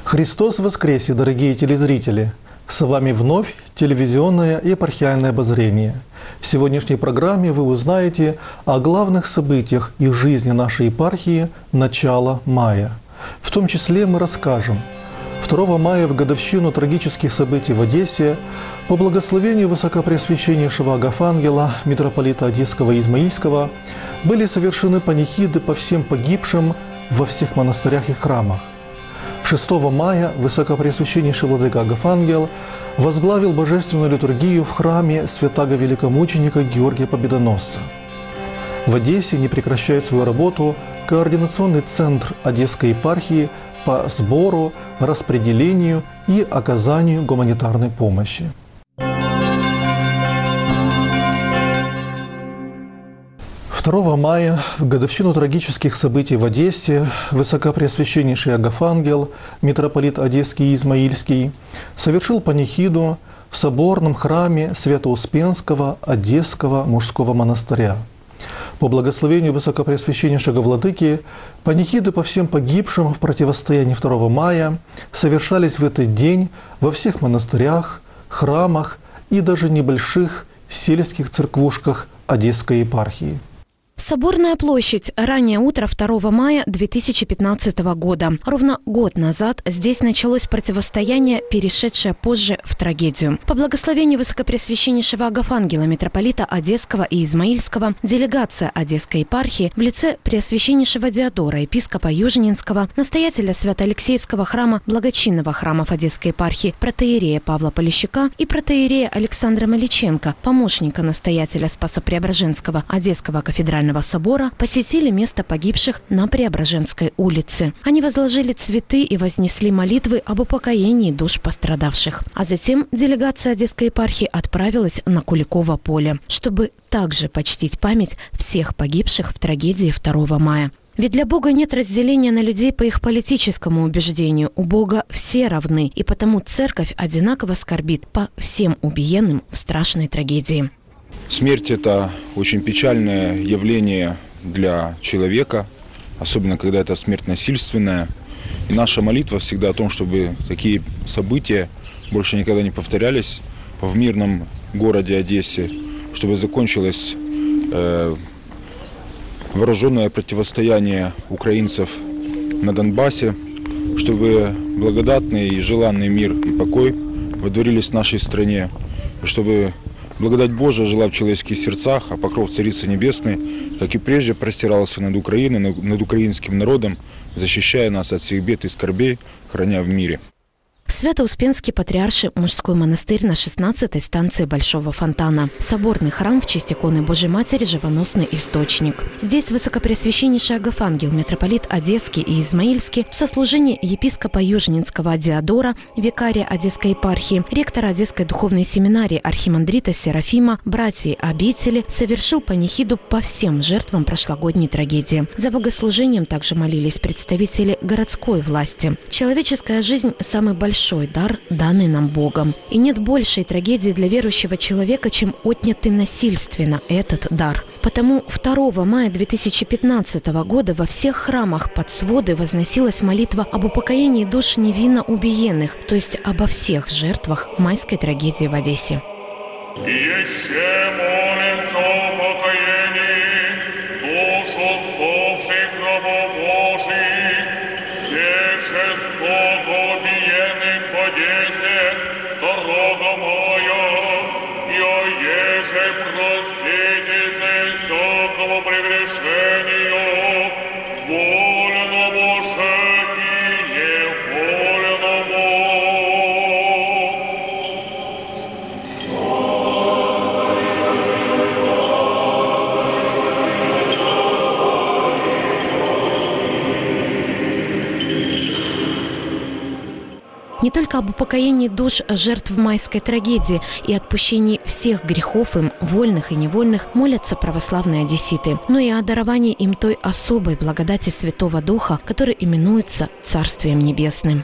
Христос воскресе, дорогие телезрители! С вами вновь телевизионное епархиальное обозрение. В сегодняшней программе вы узнаете о главных событиях из жизни нашей епархии начала мая. В том числе мы расскажем: 2 мая, в годовщину трагических событий в Одессе, по благословению Высокопреосвященнейшего Агафангела, митрополита Одесского и Измаильского, были совершены панихиды по всем погибшим во всех монастырях и храмах. 6 мая Высокопреосвященнейший владыка Агафангел возглавил божественную литургию в храме святаго великомученика Георгия Победоносца. В Одессе не прекращает свою работу координационный центр Одесской епархии по сбору, распределению и оказанию гуманитарной помощи. «2 мая, в годовщину трагических событий в Одессе, Высокопреосвященнейший Агафангел, митрополит Одесский и Измаильский, совершил панихиду в соборном храме Свято-Успенского Одесского мужского монастыря. По благословению Высокопреосвященнейшего владыки, панихиды по всем погибшим в противостоянии 2 мая совершались в этот день во всех монастырях, храмах и даже небольших сельских церквушках Одесской епархии. Соборная площадь. Раннее утро 2 мая 2015 года. Ровно год назад здесь началось противостояние, перешедшее позже в трагедию. По благословению Высокопреосвященнейшего Агафангела, митрополита Одесского и Измаильского, делегация Одесской епархии в лице Преосвященнейшего Диодора, епископа Южнинского, настоятеля Свято-Алексеевского храма, благочинного храмов Одесской епархии, протоиерея Павла Полищука и протоиерея Александра Маличенко, помощника настоятеля Спасо-Преображенского Одесского кафедрального собора, посетили место погибших на Преображенской улице. Они возложили цветы и вознесли молитвы об упокоении душ пострадавших. А затем делегация Одесской епархии отправилась на Куликово поле, чтобы также почтить память всех погибших в трагедии 2 мая. Ведь для Бога нет разделения на людей по их политическому убеждению. У Бога все равны, и потому Церковь одинаково скорбит по всем убиенным в страшной трагедии. Смерть – это очень печальное явление для человека, особенно когда это смерть насильственная. И наша молитва всегда о том, чтобы такие события больше никогда не повторялись в мирном городе Одессе, чтобы закончилось вооруженное противостояние украинцев на Донбассе, чтобы благодатный и желанный мир и покой водворились в нашей стране, чтобы благодать Божия жила в человеческих сердцах, а покров Царицы Небесной, как и прежде, простирался над Украиной, над украинским народом, защищая нас от всех бед и скорбей, храня в мире. Свято-Успенский патриарший мужской монастырь на 16-й станции Большого Фонтана. Соборный храм в честь иконы Божьей Матери «Живоносный источник». Здесь Высокопреосвященнейший Агафангел, митрополит Одесский и Измаильский, в сослужении епископа Южнинского Диодора, викария Одесской епархии, ректора Одесской духовной семинарии архимандрита Серафима, братьев обители, совершил панихиду по всем жертвам прошлогодней трагедии. За богослужением также молились представители городской власти. Человеческая жизнь – самый большой дар, данный нам Богом. И нет большей трагедии для верующего человека, чем отнятый насильственно этот дар. Потому 2 мая 2015 года во всех храмах под своды возносилась молитва об упокоении душ невинно убиенных, то есть обо всех жертвах майской трагедии в Одессе. Еще молимся о упокоении душ усопших рабов Божьих, всех жестоко убиенных в Одессе 2 мая, и оеже простите за всякого прегрешения, вольному же и невольному. Не только об упокоении душ жертв майской трагедии и отпущении всех грехов им, вольных и невольных, молятся православные одесситы, но и о даровании им той особой благодати Святого Духа, который именуется Царствием Небесным.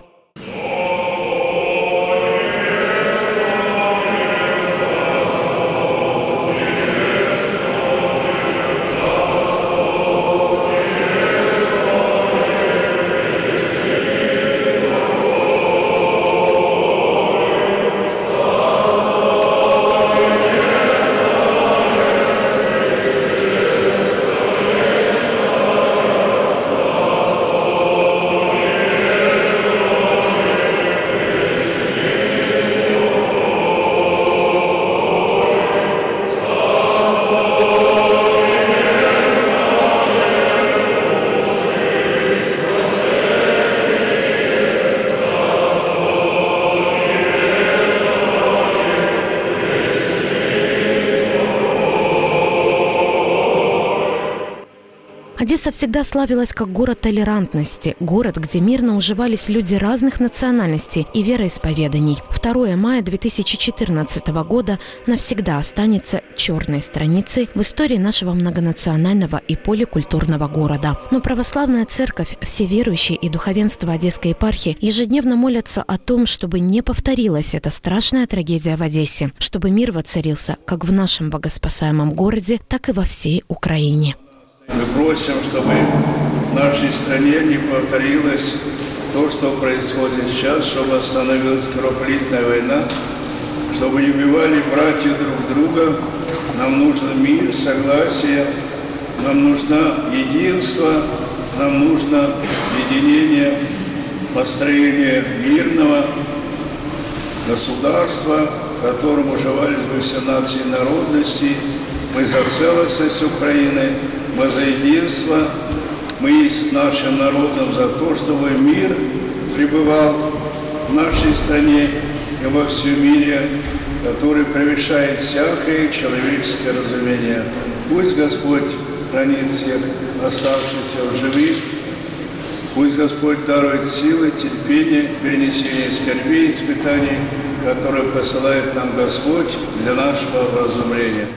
Одесса всегда славилась как город толерантности, город, где мирно уживались люди разных национальностей и вероисповеданий. 2 мая 2014 года навсегда останется черной страницей в истории нашего многонационального и поликультурного города. Но православная церковь, все верующие и духовенство Одесской епархии ежедневно молятся о том, чтобы не повторилась эта страшная трагедия в Одессе, чтобы мир воцарился как в нашем богоспасаемом городе, так и во всей Украине. Мы просим, чтобы в нашей стране не повторилось то, что происходит сейчас, чтобы остановилась кровопролитная война, чтобы не убивали братья друг друга. Нам нужен мир, согласие, нам нужно единство, нам нужно единение, построение мирного государства, в котором уживались бы все нации и народности. Мы за целостность Украины, мы за единство, мы с нашим народом за то, чтобы мир пребывал в нашей стране и во всем мире, который превышает всякое человеческое разумение. Пусть Господь хранит всех оставшихся в живых, пусть Господь дарует силы, терпение, перенесение скорбей и испытаний, которые посылает нам Господь для нашего вразумления.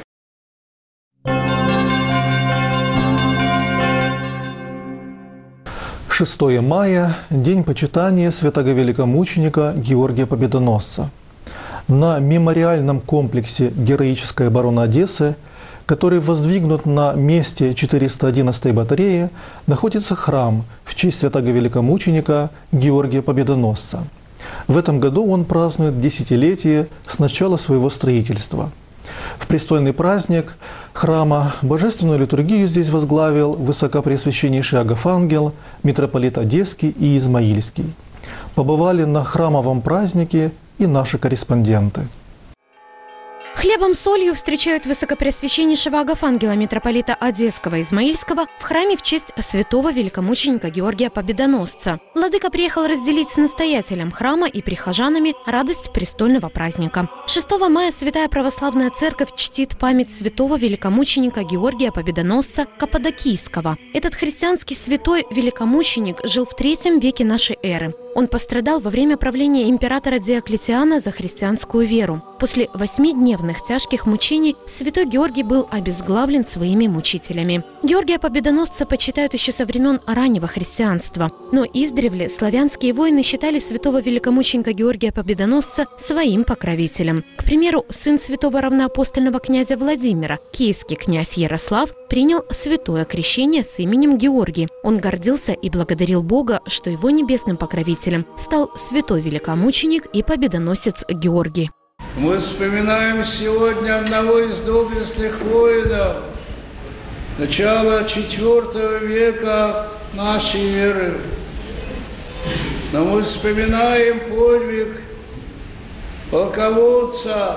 6 мая – День почитания святого великомученика Георгия Победоносца. На мемориальном комплексе «Героическая оборона Одессы», который воздвигнут на месте 411-й батареи, находится храм в честь святого великомученика Георгия Победоносца. В этом году он празднует 10-летие с начала своего строительства. В престольный праздник храма божественную литургию здесь возглавил высокопреосвященнейший Агафангел, митрополит Одесский и Измаильский. Побывали на храмовом празднике и наши корреспонденты. Хлебом солью встречают высокопреосвященнейшего Агафангела, митрополита Одесского и Измаильского в храме в честь святого великомученика Георгия Победоносца. Владыка приехал разделить с настоятелем храма и прихожанами радость престольного праздника. 6 мая Святая Православная Церковь чтит память святого великомученика Георгия Победоносца Каппадокийского. Этот христианский святой великомученик жил в III веке нашей эры. Он пострадал во время правления императора Диоклетиана за христианскую веру. После 8-дневных тяжких мучений святой Георгий был обезглавлен своими мучителями. Георгия Победоносца почитают еще со времен раннего христианства. Но издревле славянские воины считали святого великомученика Георгия Победоносца своим покровителем. К примеру, сын святого равноапостольного князя Владимира, киевский князь Ярослав, принял святое крещение с именем Георгий. Он гордился и благодарил Бога, что его небесным покровителем стал святой великомученик и победоносец Георгий. Мы вспоминаем сегодня одного из доблестных воинов начала IV века нашей эры. Но мы вспоминаем подвиг полководца,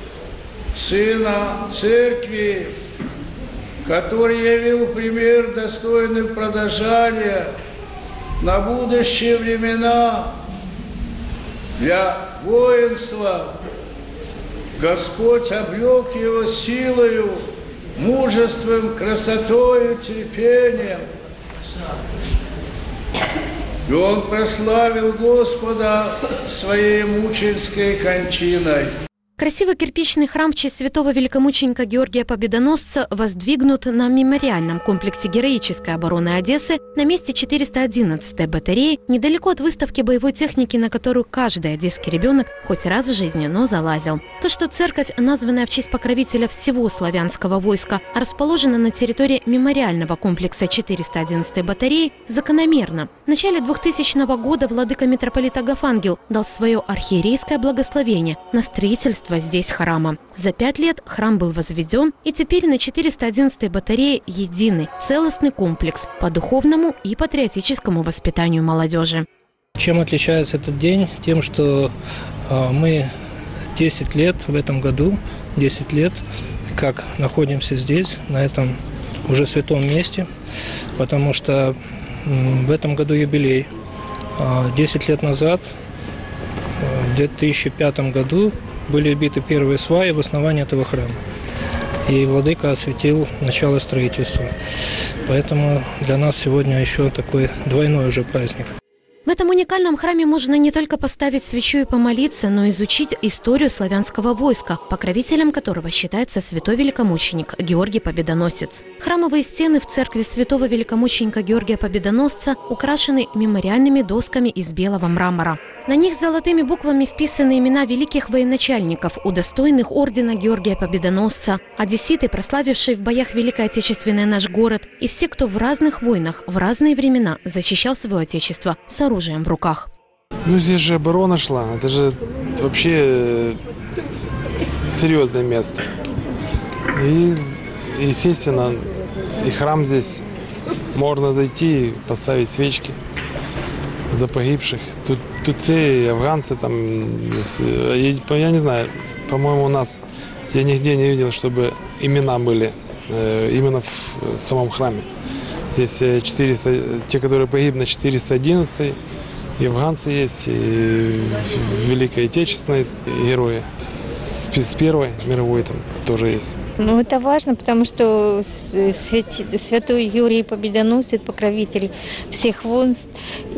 сына церкви, который явил пример достойный подражания на будущие времена для воинства. Господь облек его силою, мужеством, красотою, терпением. И он прославил Господа своей мученической кончиной. Красивый кирпичный храм в честь святого великомученика Георгия Победоносца воздвигнут на мемориальном комплексе «Героической обороны Одессы» на месте 411-й батареи, недалеко от выставки боевой техники, на которую каждый одесский ребенок хоть раз в жизни, но залазил. То, что церковь, названная в честь покровителя всего славянского войска, расположена на территории мемориального комплекса 411-й батареи, закономерно. В начале 2000 года владыка митрополит Агафангел дал свое архиерейское благословение на строительство здесь храма. За 5 лет храм был возведен, и теперь на 411-й батарее единый, целостный комплекс по духовному и патриотическому воспитанию молодежи. Чем отличается этот день? Тем, что мы 10 лет в этом году, 10 лет, как находимся здесь, на этом уже святом месте, потому что в этом году юбилей. 10 лет назад, в 2005 году, были убиты первые сваи в основании этого храма. и владыка осветил начало строительства. Поэтому для нас сегодня еще такой двойной уже праздник. В этом уникальном храме можно не только поставить свечу и помолиться, но и изучить историю славянского войска, покровителем которого считается святой великомученик Георгий Победоносец. Храмовые стены в церкви святого великомученика Георгия Победоносца украшены мемориальными досками из белого мрамора. На них золотыми буквами вписаны имена великих военачальников, удостоенных ордена Георгия Победоносца, одесситы, прославившие в боях Великой Отечественной наш город, и все, кто в разных войнах, в разные времена защищал свое отечество с оружием в руках. Ну, здесь же оборона шла. Это же вообще серьезное место. И, естественно, и храм здесь можно зайти и поставить свечки за погибших. Тут все афганцы, там, я не знаю, по-моему, у нас, я нигде не видел, чтобы имена были именно в самом храме. Здесь 400, те, которые погибли на 411-й, и афганцы есть, и Великой Отечественной герои. С Первой мировой там тоже есть. Ну, это важно, потому что святой Юрий Победоносец, покровитель всех воинств.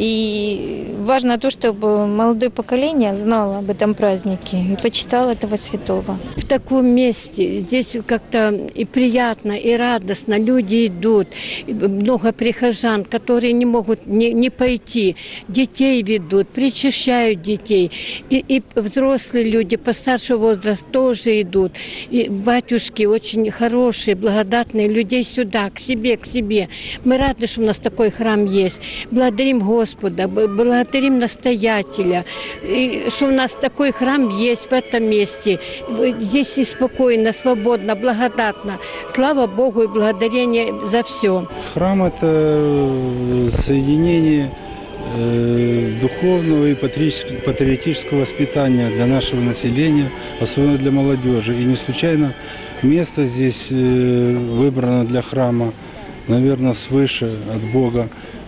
И важно то, чтобы молодое поколение знало об этом празднике и почитало этого святого. В таком месте здесь как-то и приятно, и радостно. Люди идут, много прихожан, которые не могут не пойти. Детей ведут, причащают детей. И взрослые люди постарше возраста тоже идут. И батюшки очень хорошие, благодатные, людей сюда, к себе. Мы рады, что у нас такой храм есть. Благодарим Господа, благодарим настоятеля, и что у нас такой храм есть в этом месте. Здесь и спокойно, свободно, благодатно. Слава Богу и благодарение за все. Храм – это соединение духовного и патриотического воспитания для нашего населения, особенно для молодежи. И не случайно место здесь выбрано для храма, наверное, свыше от Бога,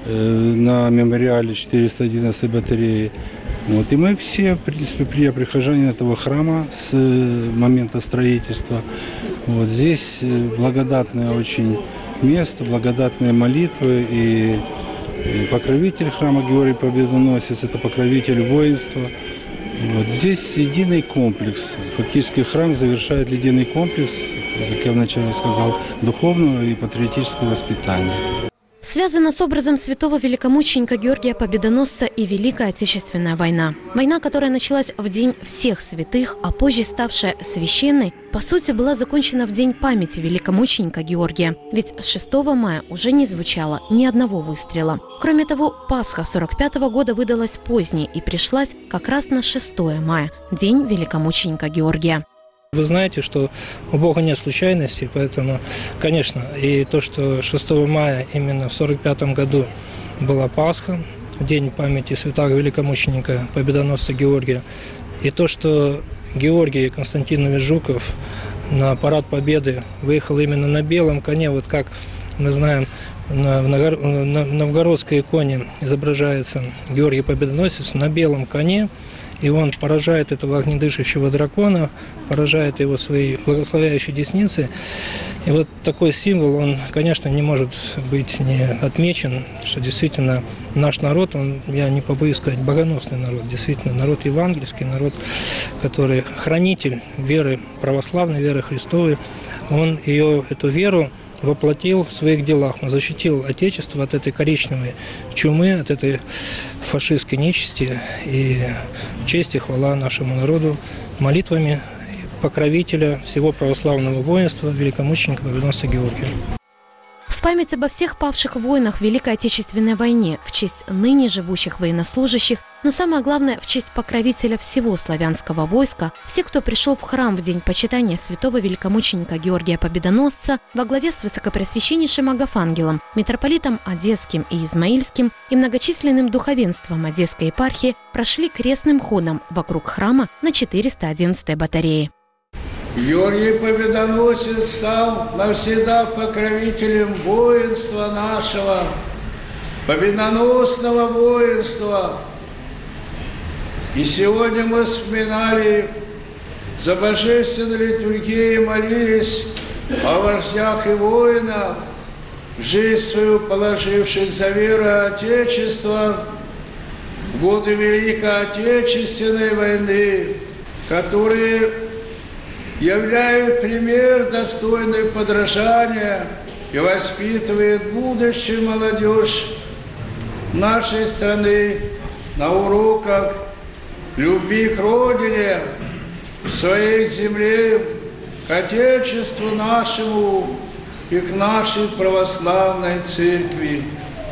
на мемориале 411 батареи. Вот. И мы все, в принципе, прихожане этого храма с момента строительства. Вот. Здесь благодатное очень место, благодатные молитвы, и покровитель храма Георгий Победоносец – это покровитель воинства. Вот здесь единый комплекс. Фактически храм завершает единый комплекс, как я вначале сказал, духовного и патриотического воспитания. Связана с образом святого великомученика Георгия Победоносца и Великая Отечественная война. Война, которая началась в День всех святых, а позже ставшая священной, по сути, была закончена в День памяти великомученика Георгия. Ведь с 6 мая уже не звучало ни одного выстрела. Кроме того, Пасха 45-го года выдалась поздней и пришлась как раз на 6 мая, День великомученика Георгия. Вы знаете, что у Бога нет случайностей, поэтому, конечно, и то, что 6 мая именно в 45 году была Пасха, День памяти святого великомученика Победоносца Георгия, и то, что Георгий Константинович Жуков на парад Победы выехал именно на белом коне, вот как мы знаем, на новгородской иконе изображается Георгий Победоносец на белом коне, и он поражает этого огнедышащего дракона, поражает его своей благословляющей десницей. И вот такой символ, он, конечно, не может быть не отмечен, что действительно наш народ, он, я не побоюсь сказать, богоносный народ, действительно народ евангельский, народ, который хранитель веры православной, веры Христовой. Он эту веру воплотил в своих делах. Он защитил Отечество от этой коричневой чумы, от этой фашистской нечисти. И честь и хвала нашему народу молитвами покровителя всего православного воинства, великомученика Победоносца Георгия. В память обо всех павших в войнах в Великой Отечественной войне, в честь ныне живущих военнослужащих, но самое главное, в честь покровителя всего славянского войска, все, кто пришел в храм в день почитания святого великомученика Георгия Победоносца во главе с высокопреосвященнейшим Агафангелом, митрополитом Одесским и Измаильским и многочисленным духовенством Одесской епархии, прошли крестным ходом вокруг храма на 411-й батарее. Георгий Победоносец стал навсегда покровителем воинства нашего, победоносного воинства. И сегодня мы вспоминали, за божественной литургией молились о вождях и воинах, жизнь свою положивших за веру Отечества в годы Великой Отечественной войны, которые являют пример достойный подражания и воспитывают будущую молодежь нашей страны на уроках любви к Родине, к своей земле, к Отечеству нашему и к нашей православной церкви.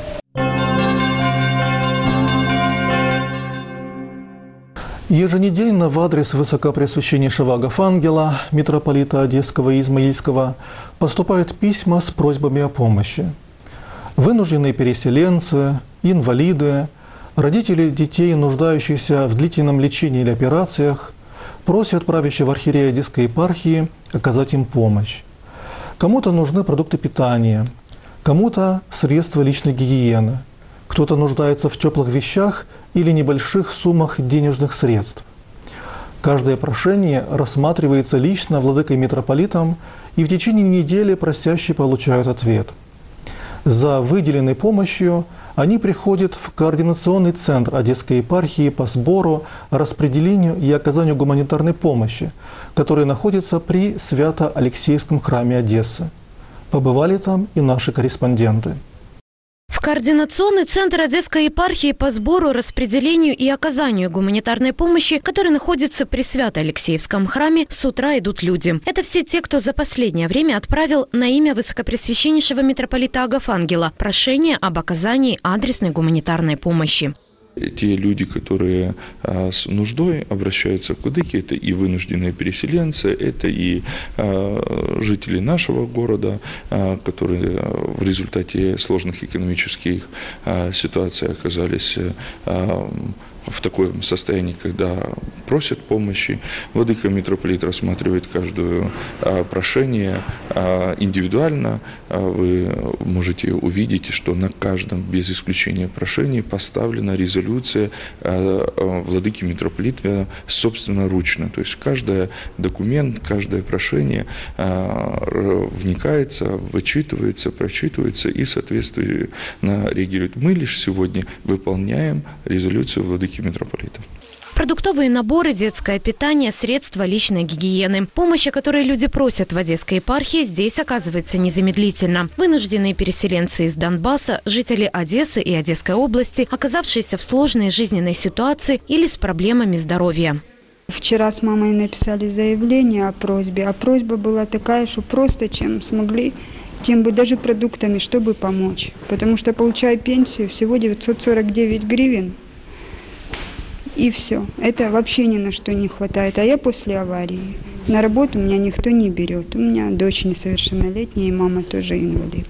Еженедельно в адрес Высокопреосвященнейшего Агафангела, митрополита Одесского и Измаильского, поступают письма с просьбами о помощи. Вынужденные переселенцы, инвалиды, родители детей, нуждающихся в длительном лечении или операциях, просят правящего архиерея Одесской епархии оказать им помощь. Кому-то нужны продукты питания, кому-то средства личной гигиены, кто-то нуждается в теплых вещах или небольших суммах денежных средств. Каждое прошение рассматривается лично владыкой-митрополитом, и в течение недели просящие получают ответ. За выделенной помощью они приходят в координационный центр Одесской епархии по сбору, распределению и оказанию гуманитарной помощи, который находится при Свято-Алексеевском храме Одессы. Побывали там и наши корреспонденты. В Координационный центр Одесской епархии по сбору, распределению и оказанию гуманитарной помощи, который находится при Свято-Алексеевском храме, с утра идут люди. Это все те, кто за последнее время отправил на имя Высокопреосвященнейшего митрополита Агафангела прошение об оказании адресной гуманитарной помощи. Те люди, которые с нуждой обращаются к владыке, это и вынужденные переселенцы, это и жители нашего города, которые в результате сложных экономических ситуаций оказались в таком состоянии, когда просят помощи. Владыка-митрополит рассматривает каждое прошение индивидуально. Вы можете увидеть, что на каждом, без исключения прошений, поставлена резолюция владыки-митрополита собственноручно. То есть каждый документ, каждое прошение вникается, вычитывается, прочитывается и, соответственно, реагирует. Мы лишь сегодня выполняем резолюцию владыки митрополита. Продуктовые наборы, детское питание, средства личной гигиены. Помощь, о которой люди просят в Одесской епархии, здесь оказывается незамедлительно. Вынужденные переселенцы из Донбасса, жители Одессы и Одесской области, оказавшиеся в сложной жизненной ситуации или с проблемами здоровья. Вчера с мамой написали заявление о просьбе, а просьба была такая, что просто чем смогли, тем бы даже продуктами, чтобы помочь. Потому что получаю пенсию всего 949 гривен. И все. Это вообще ни на что не хватает. А я после аварии. На работу меня никто не берет. У меня дочь несовершеннолетняя, и мама тоже инвалид.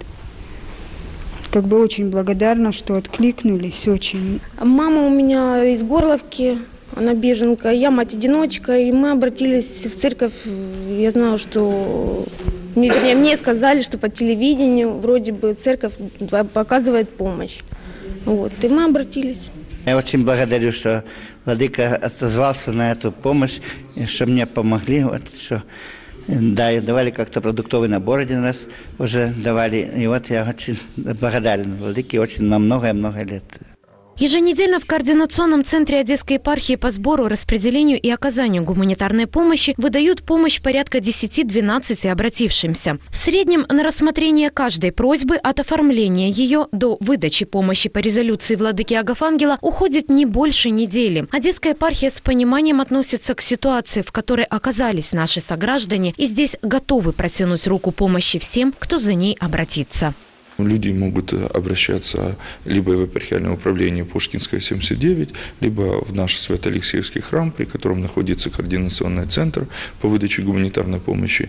Как бы очень благодарна, что откликнулись, очень. Мама у меня из Горловки, она беженка, я мать-одиночка, и мы обратились в церковь. Я знаю, что мне сказали, что по телевидению вроде бы церковь показывает помощь. Вот, и мы обратились. Я очень благодарю, что владыка отозвался на эту помощь, и что мне помогли. Вот, что, да, давали как-то продуктовый набор один раз уже давали. И вот я очень благодарен владыке очень на много-много лет. Еженедельно в Координационном центре Одесской епархии по сбору, распределению и оказанию гуманитарной помощи выдают помощь порядка 10-12 обратившимся. В среднем на рассмотрение каждой просьбы от оформления ее до выдачи помощи по резолюции владыки Агафангела уходит не больше недели. Одесская епархия с пониманием относится к ситуации, в которой оказались наши сограждане, и здесь готовы протянуть руку помощи всем, кто за ней обратится. Люди могут обращаться либо в епархиальное управление Пушкинская, 79, либо в наш Свято-Алексеевский храм, при котором находится координационный центр по выдаче гуманитарной помощи.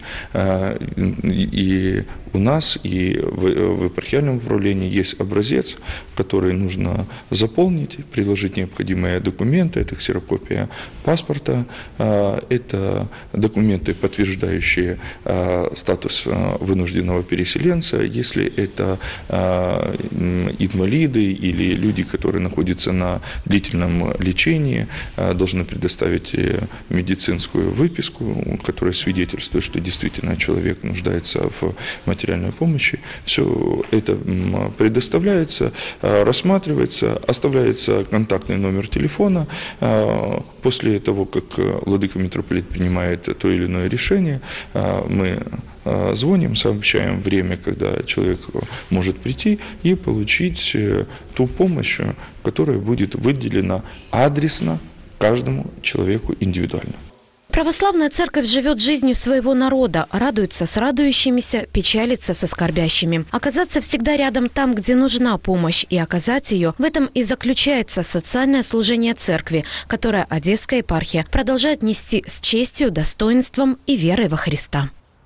И у нас, и в епархиальном управлении есть образец, который нужно заполнить, приложить необходимые документы. Это ксерокопия паспорта, это документы, подтверждающие статус вынужденного переселенца, если это инвалиды или люди, которые находятся на длительном лечении, должны предоставить медицинскую выписку, которая свидетельствует, что действительно человек нуждается в материальной помощи. Все это предоставляется, рассматривается, оставляется контактный номер телефона. После того, как владыка митрополит принимает то или иное решение, мы звоним, сообщаем время, когда человек может прийти и получить ту помощь, которая будет выделена адресно каждому человеку индивидуально. Православная церковь живет жизнью своего народа, радуется с радующимися, печалится со скорбящими. Оказаться всегда рядом там, где нужна помощь, и оказать ее – в этом и заключается социальное служение церкви, которое Одесская епархия продолжает нести с честью, достоинством и верой во Христа.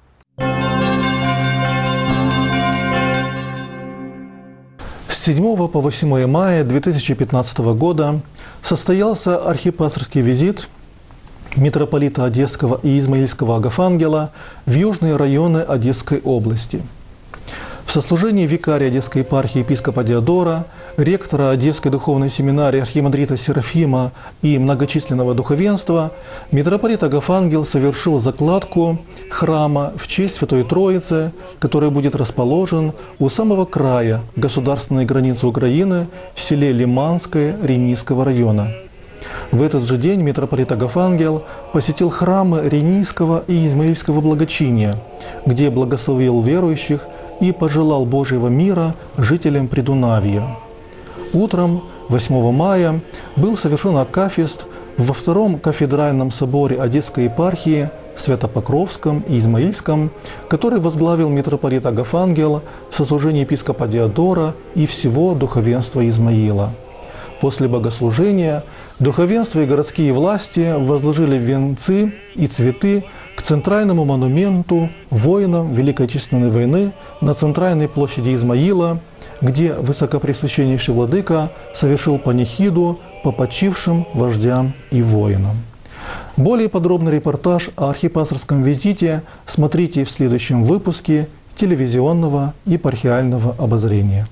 С 7 по 8 мая 2015 года состоялся архипасторский визит митрополита Одесского и Измаильского Агафангела в южные районы Одесской области. В сослужении викария Одесской епархии епископа Диодора, ректора Одесской духовной семинарии архимандрита Серафима и многочисленного духовенства митрополит Агафангел совершил закладку храма в честь Святой Троицы, который будет расположен у самого края государственной границы Украины в селе Лиманское Ренийского района. В этот же день митрополит Агафангел посетил храмы Ренийского и Измаильского благочиния, где благословил верующих и пожелал Божьего мира жителям Придунавья. Утром 8 мая был совершен акафист во втором кафедральном соборе Одесской епархии Свято-Покровском и Измаильском, который возглавил митрополит Агафангел в сослужении епископа Диодора и всего духовенства Измаила. После богослужения духовенство и городские власти возложили венцы и цветы к центральному монументу воинам Великой Отечественной войны на центральной площади Измаила, где высокопреосвященнейший владыка совершил панихиду по почившим вождям и воинам. Более подробный репортаж о архипасторском визите смотрите в следующем выпуске телевизионного епархиального обозрения.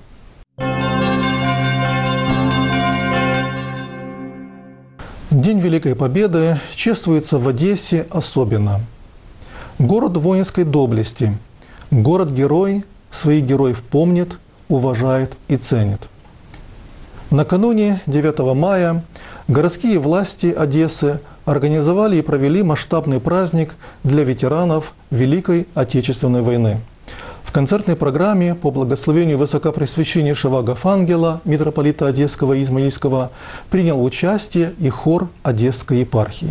День Великой Победы чествуется в Одессе особенно. Город воинской доблести, город-герой своих героев помнит, уважает и ценит. Накануне 9 мая городские власти Одессы организовали и провели масштабный праздник для ветеранов Великой Отечественной войны. В концертной программе по благословению Высокопреосвященнейшего Агафангела, митрополита Одесского и Измаильского, принял участие и хор Одесской епархии.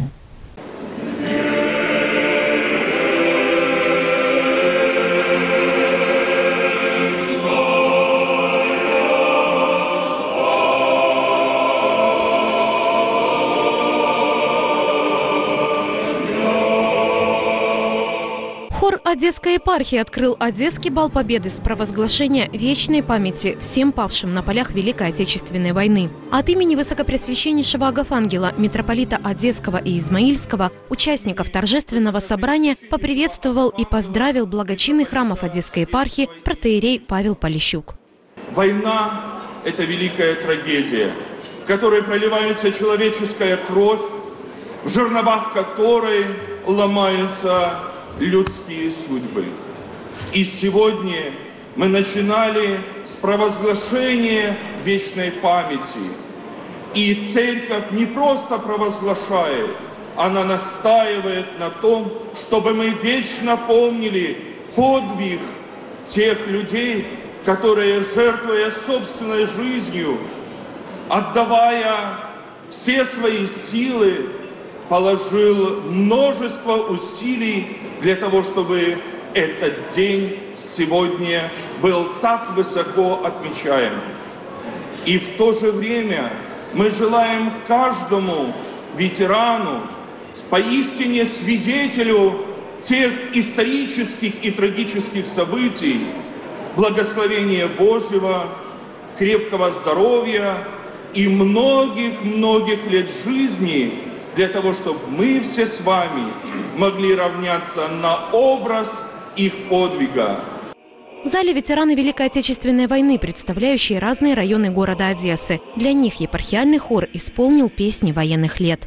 Хор Одесской епархии открыл Одесский бал Победы с провозглашения вечной памяти всем павшим на полях Великой Отечественной войны. От имени Высокопреосвященнейшего Агафангела, митрополита Одесского и Измаильского, участников торжественного собрания поприветствовал и поздравил благочинный храмов Одесской епархии протоиерей Павел Полищук. Война – это великая трагедия, в которой проливается человеческая кровь, в жерновах которой ломаются людские судьбы. И сегодня мы начинали с провозглашения вечной памяти. И Церковь не просто провозглашает, она настаивает на том, чтобы мы вечно помнили подвиг тех людей, которые, жертвуя собственной жизнью, отдавая все свои силы, положил множество усилий для того, чтобы этот день сегодня был так высоко отмечаем. И в то же время мы желаем каждому ветерану, поистине свидетелю тех исторических и трагических событий, благословения Божьего, крепкого здоровья и многих-многих лет жизни, для того, чтобы мы все с вами могли равняться на образ их подвига. В зале ветераны Великой Отечественной войны, представляющие разные районы города Одессы. Для них епархиальный хор исполнил песни военных лет.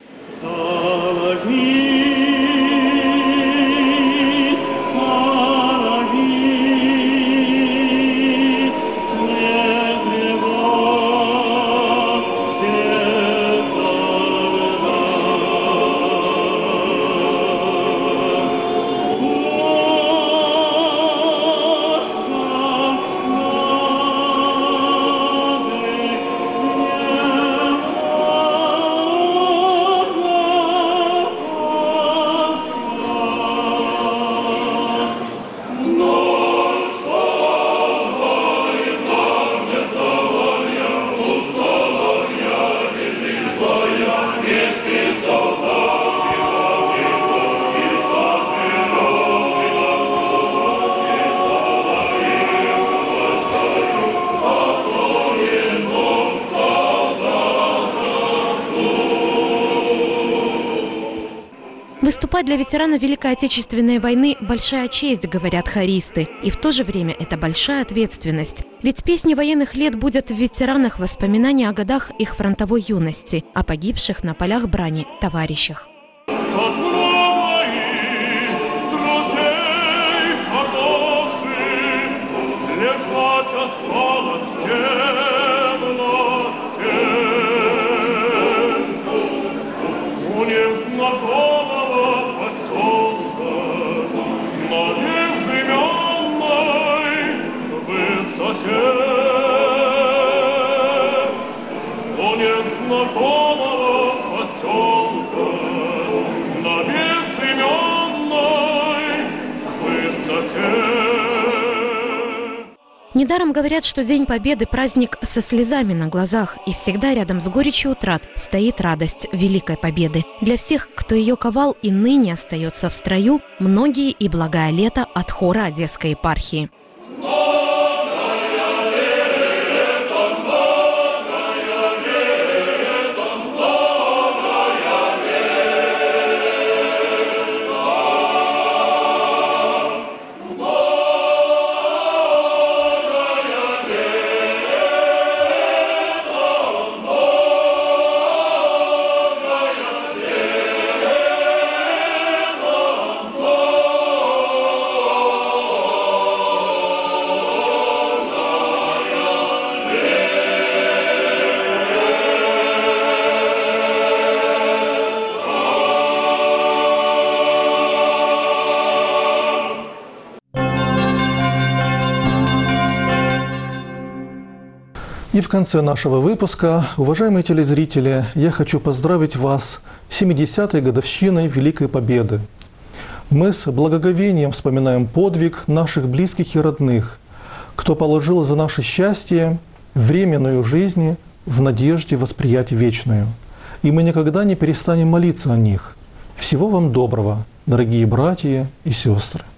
Выступать для ветеранов Великой Отечественной войны – большая честь, говорят хористы. И в то же время это большая ответственность. Ведь песни военных лет будут в ветеранах воспоминания о годах их фронтовой юности, о погибших на полях брани товарищах. Недаром говорят, что День Победы – праздник со слезами на глазах, и всегда рядом с горечью утрат стоит радость Великой Победы. Для всех, кто ее ковал и ныне остается в строю, многие и благое лето от хора Одесской епархии. И в конце нашего выпуска, уважаемые телезрители, я хочу поздравить вас с 70-й годовщиной Великой Победы. Мы с благоговением вспоминаем подвиг наших близких и родных, кто положил за наше счастье временную жизнь в надежде восприять вечную. И мы никогда не перестанем молиться о них. Всего вам доброго, дорогие братья и сестры.